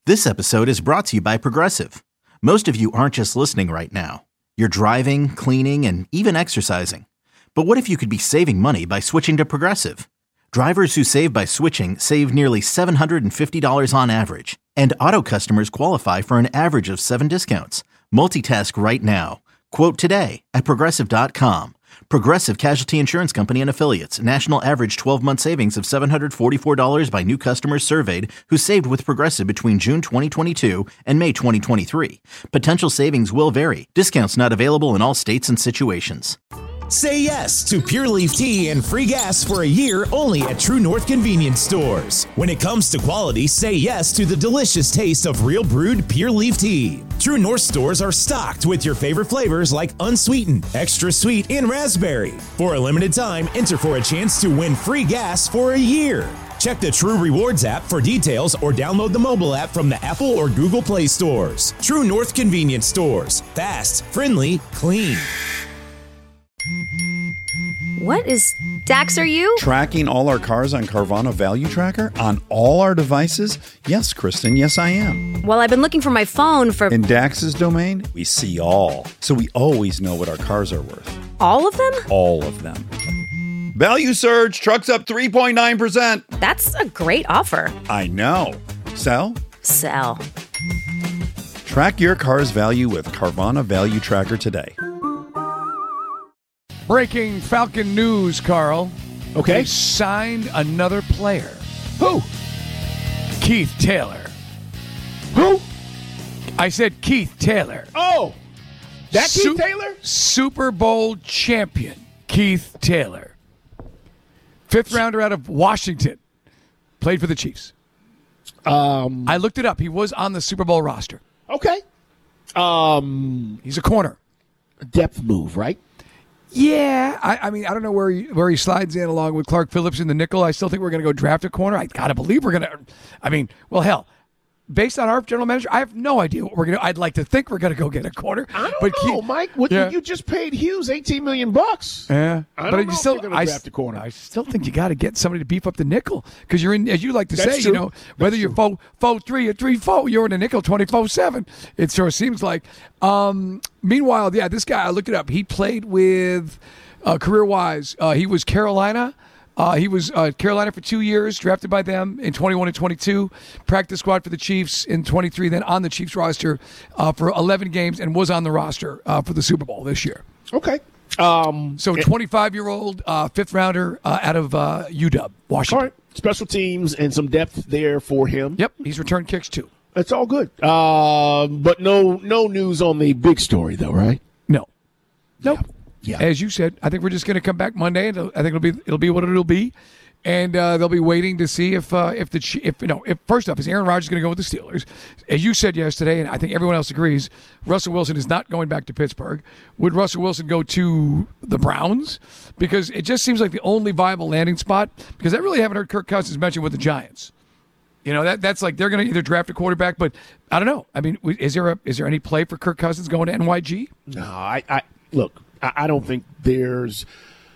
This episode is brought to you by Progressive. Most of you aren't just listening right now. You're driving, cleaning, and even exercising. But what if you could be saving money by switching to Progressive? Drivers who save by switching save nearly $750 on average. And auto customers qualify for an average of 7 discounts. Multitask right now. Quote today at Progressive.com. Progressive Casualty Insurance Company and Affiliates. National average 12-month savings of $744 by new customers surveyed who saved with Progressive between June 2022 and May 2023. Potential savings will vary. Discounts not available in all states and situations. Say yes to Pure Leaf Tea and free gas for a year only at True North Convenience Stores. When it comes to quality, say yes to the delicious taste of real brewed Pure Leaf Tea. True North stores are stocked with your favorite flavors like unsweetened, extra sweet, and raspberry. For a limited time, enter for a chance to win free gas for a year. Check the True Rewards app for details or download the mobile app from the Apple or Google Play stores. True North Convenience Stores. Fast, friendly, clean. What is... Dax, are you? Tracking all our cars on Carvana Value Tracker on all our devices? Yes, Kristen, yes I am. Well, I've been looking for my phone for... In Dax's domain, we see all. So we always know what our cars are worth. All of them? All of them. Value surge, trucks up 3.9%. That's a great offer. I know. Sell? Sell. Track your car's value with Carvana Value Tracker today. Breaking Falcon news, Carl. Okay. They signed another player. Who? Keith Taylor. Who? I said Keith Taylor. Oh, that Keith Taylor? Super Bowl champion Keith Taylor. 5th rounder out of Washington. Played for the Chiefs. I looked it up. He was on the Super Bowl roster. Okay. He's a corner. A depth move, right? Yeah, I mean, I don't know where he slides in along with Clark Phillips in the nickel. I still think we're going to go draft a corner. I got to believe we're going to. I mean, well, hell, based on our general manager, I have no idea what we're going to. I'd like to think we're going to go get a corner. I don't know, Mike. You just paid Hughes $18 million. Yeah, I don't know if you're going to draft a corner. I still think you got to get somebody to beef up the nickel because you're in, as you like to That's say, true. you know, whether you're 4-3 or 3-4, you're in a nickel 24/7. It sure seems like. Meanwhile, yeah, this guy, I looked it up. He played with. Career-wise, he was Carolina. He was Carolina for 2 years, drafted by them in 21 and 22. Practice squad for the Chiefs in 23, then on the Chiefs roster for 11 games and was on the roster for the Super Bowl this year. Okay. So 25-year-old, 5th rounder out of UW, Washington. All right. Special teams and some depth there for him. Yep, he's returned kicks too. That's all good. But no news on the big story, though, right? No. Nope. Yeah. As you said, I think we're just going to come back Monday, and I think it'll be what it'll be, and they'll be waiting to see if first off, is Aaron Rodgers going to go with the Steelers? As you said yesterday, and I think everyone else agrees, Russell Wilson is not going back to Pittsburgh. Would Russell Wilson go to the Browns? Because it just seems like the only viable landing spot. Because I really haven't heard Kirk Cousins mentioned with the Giants. You know, that's like they're going to either draft a quarterback, but I don't know. I mean, is there any play for Kirk Cousins going to NYG? No, I look. I don't think there's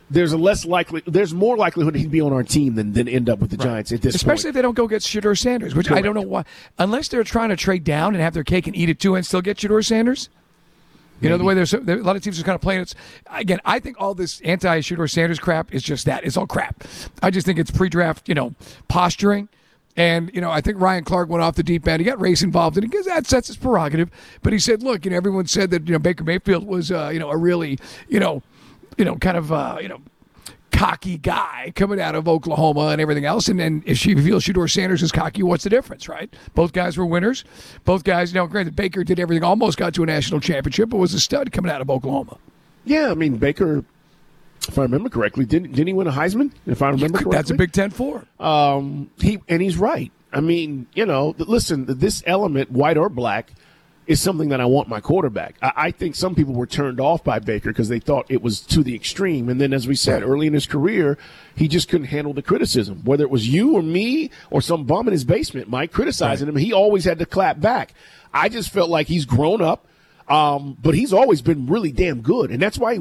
more likelihood he'd be on our team than end up with the Giants at this point. Especially if they don't go get Shedeur Sanders, which Correct. I don't know why. Unless they're trying to trade down and have their cake and eat it too and still get Shedeur Sanders. You know, the way there's a lot of teams are kind of playing it. Again, I think all this anti-Shedeur Sanders crap is just that. It's all crap. I just think it's pre-draft, posturing. And, I think Ryan Clark went off the deep end. He got race involved in it because that's his prerogative. But he said, look, everyone said that, Baker Mayfield was, a really, kind of, cocky guy coming out of Oklahoma and everything else. And then if she feels Shedeur Sanders is cocky, what's the difference, right? Both guys were winners. Both guys, granted, Baker did everything, almost got to a national championship, but was a stud coming out of Oklahoma. Yeah, I mean, Baker, if I remember correctly, didn't he win a Heisman? If I remember correctly, that's a Big Ten for. He's right. I mean, listen, this element, white or black, is something that I want my quarterback. I think some people were turned off by Baker because they thought it was to the extreme. And then, as we said, early in his career, he just couldn't handle the criticism. Whether it was you or me or some bum in his basement, Mike, criticizing him, he always had to clap back. I just felt like he's grown up, but he's always been really damn good. And that's why he went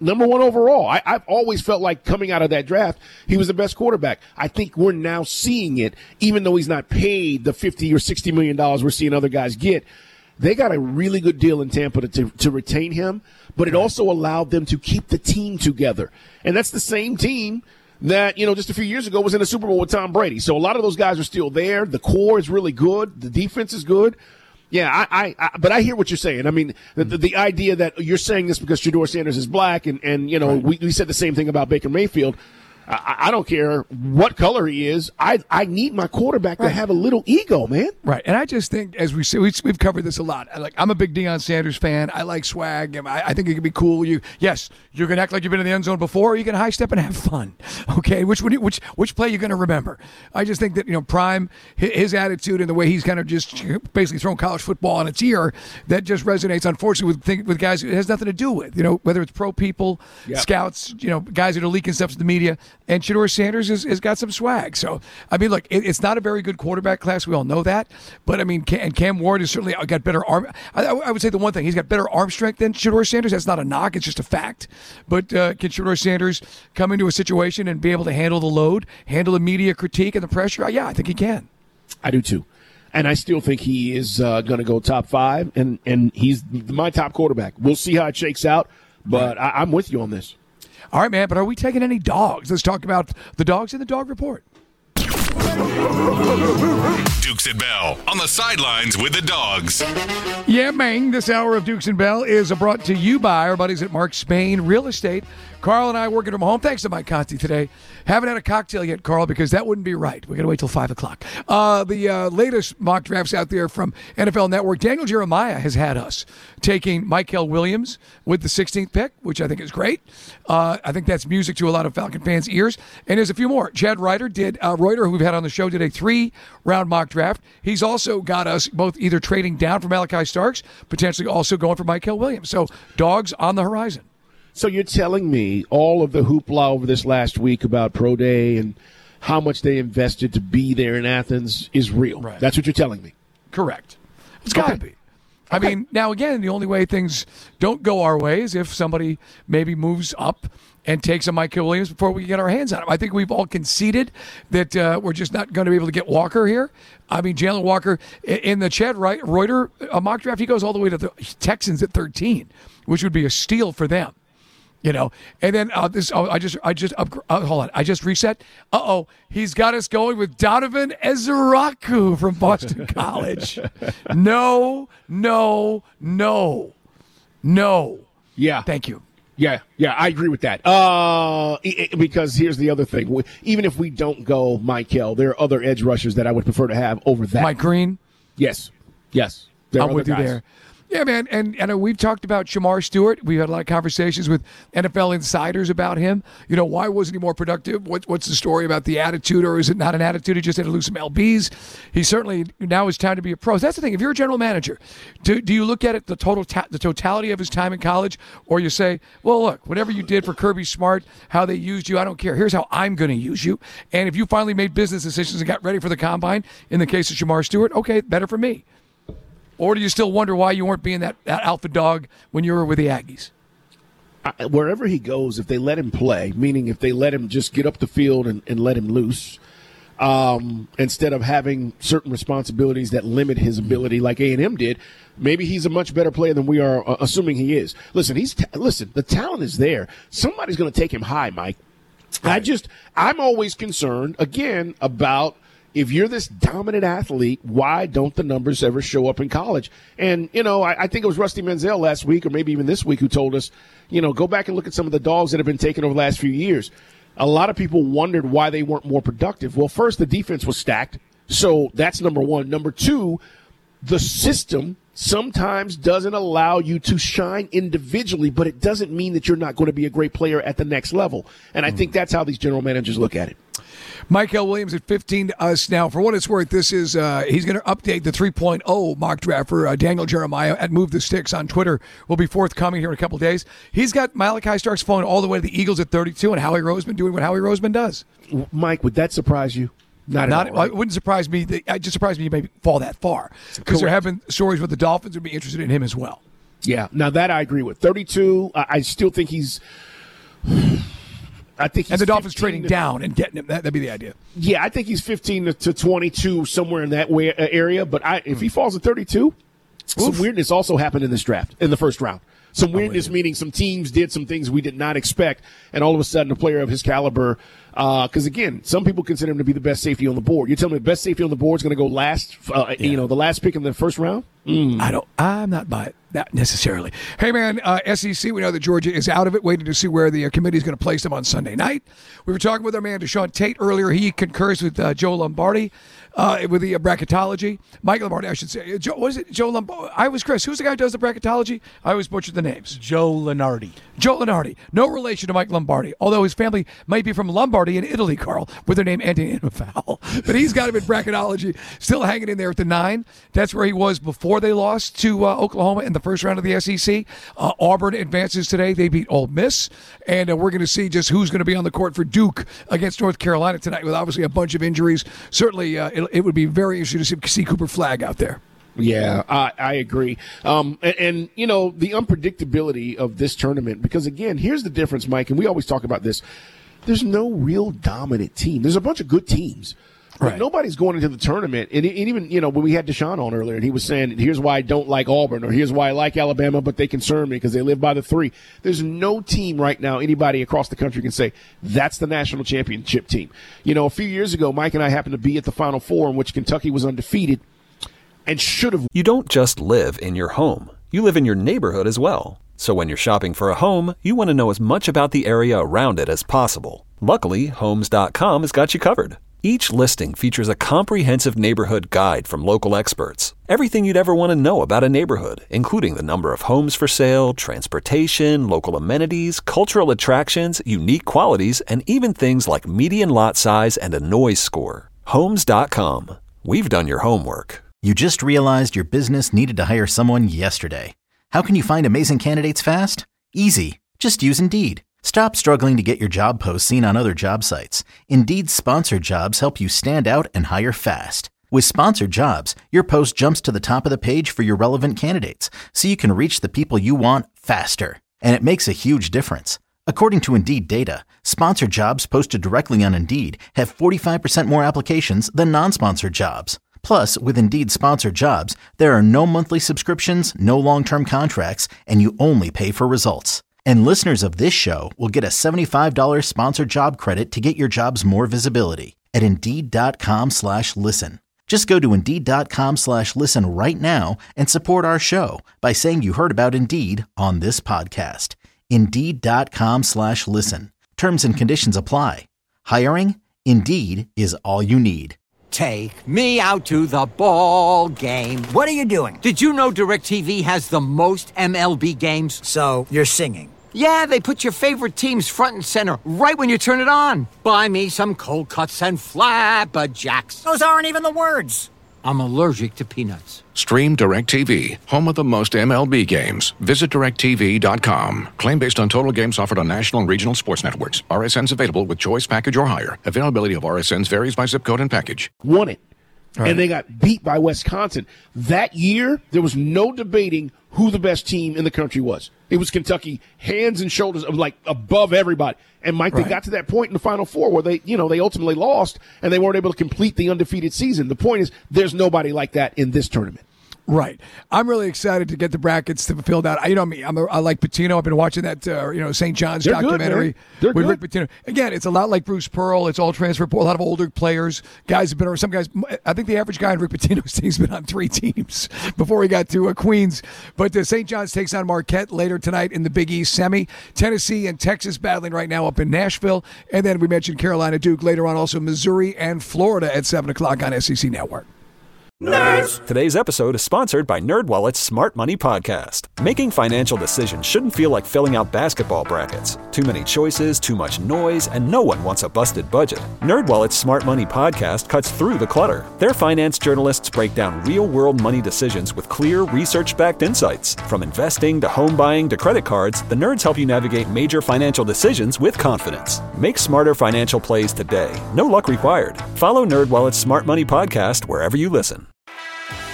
number one overall. I've always felt like coming out of that draft, he was the best quarterback. I think we're now seeing it, even though he's not paid the $50 or $60 million we're seeing other guys get. They got a really good deal in Tampa to retain him, but it also allowed them to keep the team together. And that's the same team that, just a few years ago was in the Super Bowl with Tom Brady. So a lot of those guys are still there. The core is really good. The defense is good. Yeah, but I hear what you're saying. I mean, the idea that you're saying this because Shedeur Sanders is black and right. we said the same thing about Baker Mayfield. I don't care what color he is. I need my quarterback to have a little ego, man. Right, and I just think, as we say, we've covered this a lot. I'm a big Deion Sanders fan. I like swag. I think it can be cool. You're going to act like you've been in the end zone before, or you're going to high step and have fun. Okay, which play you're going to remember? I just think that Prime, his attitude and the way he's kind of just basically thrown college football on its ear, that just resonates, unfortunately, with guys it has nothing to do with. Whether it's pro people, scouts, guys that are leaking stuff to the media. And Shedeur Sanders has got some swag. So, I mean, look, it's not a very good quarterback class. We all know that. But, I mean, Cam Ward has certainly got better arm. I would say the one thing, he's got better arm strength than Shedeur Sanders. That's not a knock. It's just a fact. But can Shedeur Sanders come into a situation and be able to handle the load, handle the media critique and the pressure? Yeah, I think he can. I do, too. And I still think he is going to go top 5, and he's my top quarterback. We'll see how it shakes out, but I'm with you on this. All right, man, but are we taking any dogs? Let's talk about the dogs in the dog report. Dukes and Bell on the sidelines with the dogs. Yeah, man, this hour of Dukes and Bell is brought to you by our buddies at Mark Spain Real Estate. Carl and I working from home. Thanks to Mike Conti today. Haven't had a cocktail yet, Carl, because that wouldn't be right. We got to wait till 5 o'clock. The latest mock drafts out there from NFL Network. Daniel Jeremiah has had us taking Mykel Williams with the 16th pick, which I think is great. I think that's music to a lot of Falcon fans' ears. And there's a few more. Chad Reuter, who we've had on the show, did a 3-round mock draft. He's also got us both either trading down for Malachi Starks, potentially also going for Mykel Williams. So dogs on the horizon. So you're telling me all of the hoopla over this last week about Pro Day and how much they invested to be there in Athens is real. Right. That's what you're telling me. Correct. It's got to be. I mean, now again, the only way things don't go our way is if somebody maybe moves up and takes a Mykel Williams before we get our hands on him. I think we've all conceded that we're just not going to be able to get Walker here. I mean, Jalen Walker, in the Chad Reuter mock draft, he goes all the way to the Texans at 13, which would be a steal for them. And then hold on. I just reset. He's got us going with Donovan Ezeraku from Boston College. No. Yeah. Thank you. Yeah, I agree with that. Because here's the other thing. Even if we don't go Mykel, there are other edge rushers that I would prefer to have over that. Mike Green? Yes. I'm with you there. Yeah, man, and we've talked about Shamar Stewart. We've had a lot of conversations with NFL insiders about him. Why wasn't he more productive? What's the story about the attitude, or is it not an attitude? He just had to lose some LBs. He certainly, now is time to be a pro. That's the thing. If you're a general manager, do you look at it the totality of his time in college, or you say, well, look, whatever you did for Kirby Smart, how they used you, I don't care. Here's how I'm going to use you. And if you finally made business decisions and got ready for the combine, in the case of Shamar Stewart, okay, better for me. Or do you still wonder why you weren't being that alpha dog when you were with the Aggies? Wherever he goes, if they let him play, meaning if they let him just get up the field and let him loose, instead of having certain responsibilities that limit his ability like A&M did, maybe he's a much better player than we are assuming he is. Listen, the talent is there. Somebody's going to take him high, Mike. Right. I'm always concerned, again, about if you're this dominant athlete, why don't the numbers ever show up in college? And, I think it was Rusty Menzel last week or maybe even this week who told us, go back and look at some of the dogs that have been taken over the last few years. A lot of people wondered why they weren't more productive. Well, first, the defense was stacked. So that's number one. Number two, the system sometimes doesn't allow you to shine individually, but it doesn't mean that you're not going to be a great player at the next level. And I think that's how these general managers look at it. Mykel Williams at 15 to us now. For what it's worth, this is he's going to update the 3.0 mock draft for Daniel Jeremiah at Move the Sticks on Twitter. Will be forthcoming here in a couple days. He's got Malachi Starks falling all the way to the Eagles at 32 and Howie Roseman doing what Howie Roseman does. Mike, would that surprise you? Not at all, right? It wouldn't surprise me. It just surprised me he may fall that far because there have been stories where the Dolphins would be interested in him as well. Yeah, now that I agree with. 32, I still think he's I think he's and the Dolphins 15 trading down and getting him. That'd be the idea. Yeah, I think he's 15 to 22, somewhere in that area. But if he falls at 32, some weirdness also happened in this draft, in the first round. Some weirdness, meaning some teams did some things we did not expect, and all of a sudden a player of his caliber, because again, some people consider him to be the best safety on the board. You're telling me the best safety on the board is going to go last, the last pick in the first round? I'm not buying that necessarily. Hey, man, SEC, we know that Georgia is out of it, waiting to see where the committee is going to place them on Sunday night. We were talking with our man, Deshaun Tate, earlier. He concurs with Joe Lombardi with the bracketology. Mike Lombardi, I should say. Joe Lombardi? I was Chris. Who's the guy who does the bracketology? I always butcher the names. Joe Lunardi. Joe Lunardi. No relation to Mike Lombardi, although his family might be from Lombardy in Italy, Carl, with their name ending in a vowel. But he's got him in bracketology, still hanging in there at the 9. That's where he was before they lost to Oklahoma in the first round of the SEC. Auburn advances today. They beat Ole Miss. And we're going to see just who's going to be on the court for Duke against North Carolina tonight with obviously a bunch of injuries. Certainly, it would be very interesting to see Cooper Flagg out there. Yeah, I agree. And, you know, the unpredictability of this tournament, because, again, here's the difference, Mike, and we always talk about this. There's no real dominant team. There's a bunch of good teams. Right. Nobody's going into the tournament. And even, you know, when we had Deshaun on earlier, and he was saying, here's why I don't like Auburn, or here's why I like Alabama, but they concern me because they live by the 3. There's no team right now, anybody across the country can say, that's the national championship team. You know, a few years ago, Mike and I happened to be at the Final Four in which Kentucky was undefeated and should have. You don't just live in your home. You live in your neighborhood as well. So when you're shopping for a home, you want to know as much about the area around it as possible. Luckily, Homes.com has got you covered. Each listing features a comprehensive neighborhood guide from local experts. Everything you'd ever want to know about a neighborhood, including the number of homes for sale, transportation, local amenities, cultural attractions, unique qualities, and even things like median lot size and a noise score. Homes.com. We've done your homework. You just realized your business needed to hire someone yesterday. How can you find amazing candidates fast? Easy. Just use Indeed. Stop struggling to get your job posts seen on other job sites. Indeed's sponsored jobs help you stand out and hire fast. With sponsored jobs, your post jumps to the top of the page for your relevant candidates, so you can reach the people you want faster. And it makes a huge difference. According to Indeed data, sponsored jobs posted directly on Indeed have 45% more applications than non-sponsored jobs. Plus, with Indeed sponsored jobs, there are no monthly subscriptions, no long-term contracts, and you only pay for results. And listeners of this show will get a $75 sponsored job credit to get your jobs more visibility at Indeed.com/listen. Just go to Indeed.com/listen right now and support our show by saying you heard about Indeed on this podcast. Indeed.com/listen. Terms and conditions apply. Hiring? Indeed is all you need. Take me out to the ball game. What are you doing? Did you know DirecTV has the most MLB games? So, you're singing. Yeah, they put your favorite teams front and center right when you turn it on. Buy me some cold cuts and flapjacks. Those aren't even the words. I'm allergic to peanuts. Stream DirecTV, home of the most MLB games. Visit DirecTV.com. Claim based on total games offered on national and regional sports networks. RSNs available with choice package or higher. Availability of RSNs varies by zip code and package. Won it. Right. And they got beat by Wisconsin. That year, there was no debating who the best team in the country was. It was Kentucky, hands and shoulders of like above everybody. And Mike, They got to that point in the Final Four where they ultimately lost and they weren't able to complete the undefeated season. The point is, there's nobody like that in this tournament. Right. I'm really excited to get the brackets to filled out. You know me. I like Pitino. I've been watching that, St. John's documentary with Rick Pitino. Again, it's a lot like Bruce Pearl. It's all transfer. A lot of older players. Guys have been on. Some guys. I think the average guy in Rick Pitino's team's been on 3 teams before he got to Queens. But St. John's takes on Marquette later tonight in the Big East semi. Tennessee and Texas battling right now up in Nashville. And then we mentioned Carolina Duke later on. Also Missouri and Florida at 7 o'clock on SEC Network. Nerds! Today's episode is sponsored by NerdWallet's Smart Money Podcast. Making financial decisions shouldn't feel like filling out basketball brackets. Too many choices, too much noise, and no one wants a busted budget. NerdWallet's Smart Money Podcast cuts through the clutter. Their finance journalists break down real-world money decisions with clear, research-backed insights. From investing to home buying to credit cards, the nerds help you navigate major financial decisions with confidence. Make smarter financial plays today. No luck required. Follow NerdWallet's Smart Money Podcast wherever you listen.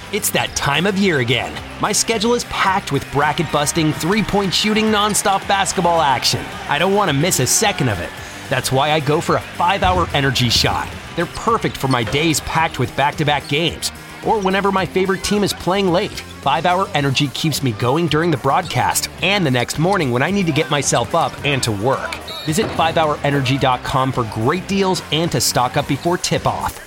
It's that time of year again. My schedule is packed with bracket-busting, three-point shooting, nonstop basketball action. I don't want to miss a second of it. That's why I go for a 5-hour energy shot. They're perfect for my days packed with back-to-back games, or whenever my favorite team is playing late. 5-hour energy keeps me going during the broadcast and the next morning when I need to get myself up and to work. Visit 5hourenergy.com for great deals and to stock up before tip-off.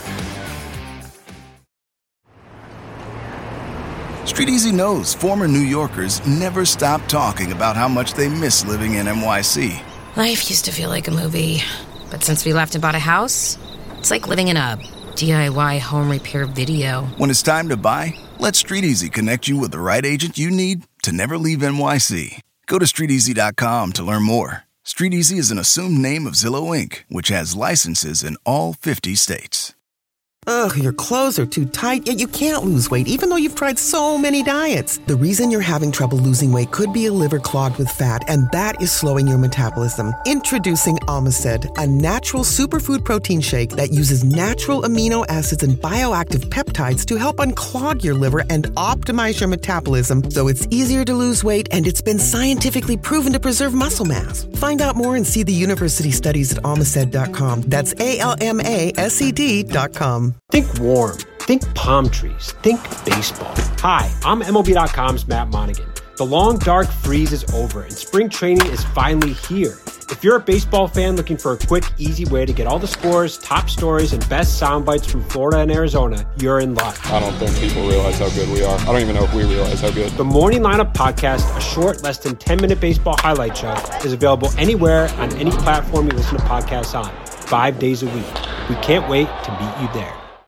StreetEasy knows former New Yorkers never stop talking about how much they miss living in NYC. Life used to feel like a movie, but since we left and bought a house, it's like living in a DIY home repair video. When it's time to buy, let StreetEasy connect you with the right agent you need to never leave NYC. Go to StreetEasy.com to learn more. StreetEasy is an assumed name of Zillow Inc., which has licenses in all 50 states. Ugh, your clothes are too tight, yet you can't lose weight even though you've tried so many diets. The reason you're having trouble losing weight could be a liver clogged with fat, and that is slowing your metabolism. Introducing Omicid, a natural superfood protein shake that uses natural amino acids and bioactive peptides to help unclog your liver and optimize your metabolism so it's easier to lose weight, and it's been scientifically proven to preserve muscle mass. Find out more and see the university studies at Omicid.com. That's ALMASED.com. Think warm. Think palm trees. Think baseball. Hi, I'm MLB.com's Matt Monaghan. The long, dark freeze is over, and spring training is finally here. If you're a baseball fan looking for a quick, easy way to get all the scores, top stories, and best sound bites from Florida and Arizona, you're in luck. I don't think people realize how good we are. I don't even know if we realize how good. The Morning Lineup Podcast, a short, less than 10-minute baseball highlight show, is available anywhere on any platform you listen to podcasts on, 5 days a week. We can't wait to meet you there.